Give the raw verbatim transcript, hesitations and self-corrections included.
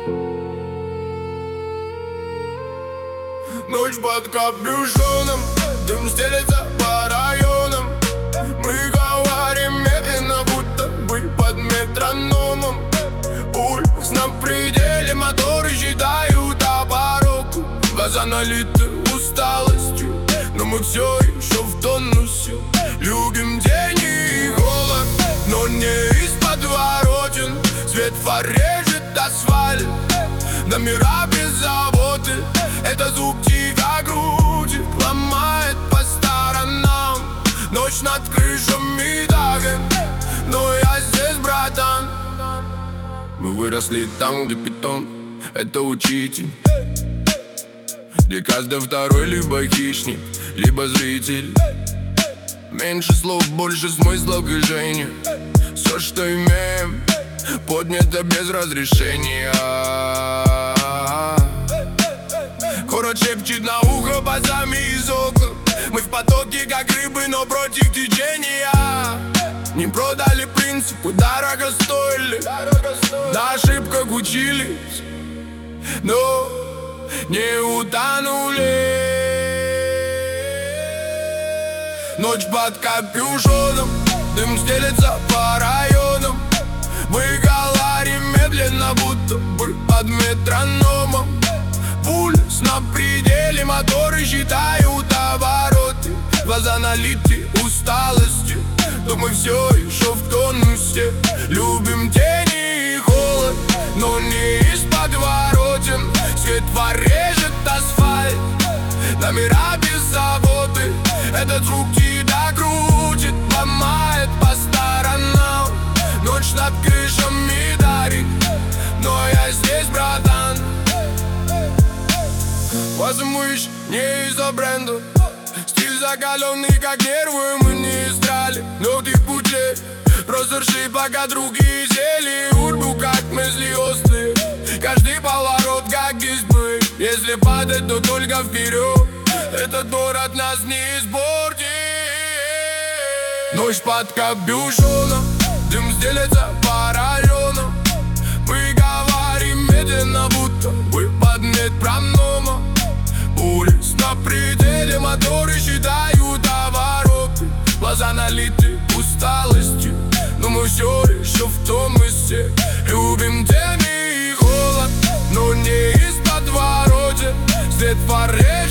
Ночь под капюшоном, дым стелется по районам. Мы говорим медленно, будто бы под метрономом. Пульс на пределе, моторы считают обороты. Глаза налиты усталостью, но мы все еще в тонусе. Любим день и голод, но не из подворотен. Свет фар режет асфальт, номера без заботы. Это звук тебя грудит, ломает по сторонам. Ночь над крышами Дага, но я здесь, братан. Мы выросли там, где питон — это учитель, где каждый второй либо хищник, либо зритель. Меньше слов, больше смысла в движении. Все, что имеем, поднято без разрешения. Город шепчет на ухо базами из окон. Мы в потоке, как рыбы, но против течения. Не продали принципы, дорого стоили. На ошибках учились, но не утонули. Ночь под капюшоном, дым стелется по районам. Мы говорим медленно, будто бы под метрономом. Пульс на пределе, моторы считают обороты. Глаза налиты усталостью, но мы все еще в тонусе. Любим тени и холод, но не из подворотен. Свет фар режет асфальт, номера без заботы. Этот звук тебя крутит, ломает по сторонам. Ночь над крышами дарит, но я здесь, братан. Возьмуешь не из-за бренда, стиль закаленный, как нервы, мы не истрали. Но ты в пути, просто ржи, пока другие сели. Урбу, как мысли острые, каждый поворот, как избы. Если падать, то только вперед, этот город нас не испортит. Ночь под капюшоном, дым стелется по районам. Мы говорим медленно, будто бы под метрономом. Пульс на пределе, моторы считают обороты. Глаза налиты усталостью, но мы все еще в тонусе. Любим тени и холод, но не из подворотен. Свет фар